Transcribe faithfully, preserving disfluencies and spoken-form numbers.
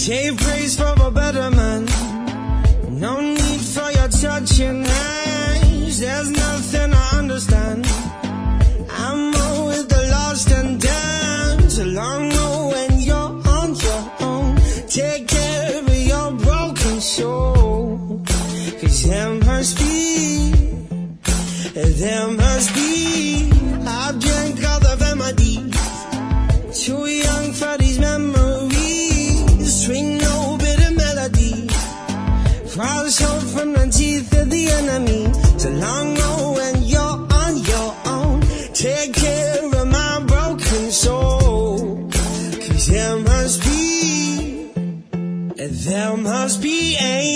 Save praise for a better man. No need for your touching hands. There's nothing I understand. I'm more with the lost and damned. Along when you're on your own. Take care of your broken soul. Cause there must be, there must be. I drank all the remedies. Too young for these memories. Swing no bitter melody. Cross hope from the teeth of the enemy. So long ago when you're on your own. Take care of my broken soul. Cause there must be, there must be a